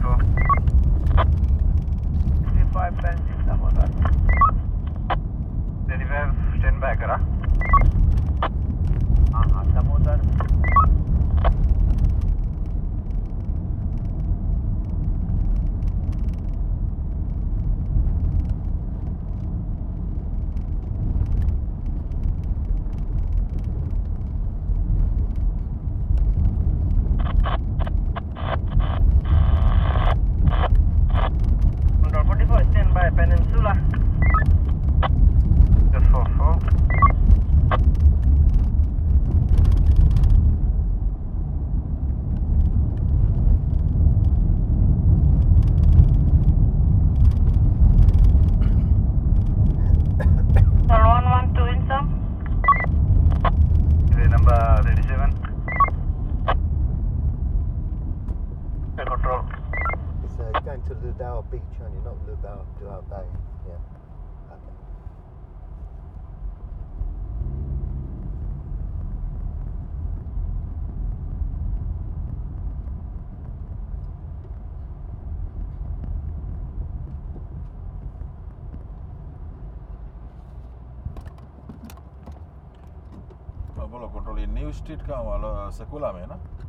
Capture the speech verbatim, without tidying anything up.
control. sixty-five Pension Damodar. thirty-five, stand by करा. हाँ हाँ Damodar. Peninsula. The four four. one one two in some. The number thirty-seven. The control. It's uh, going to Ludau Beach, only not Ludau Ludau Bay. Yeah. Okay. Boleh kontrol ini New Street kah malah sekolah mana?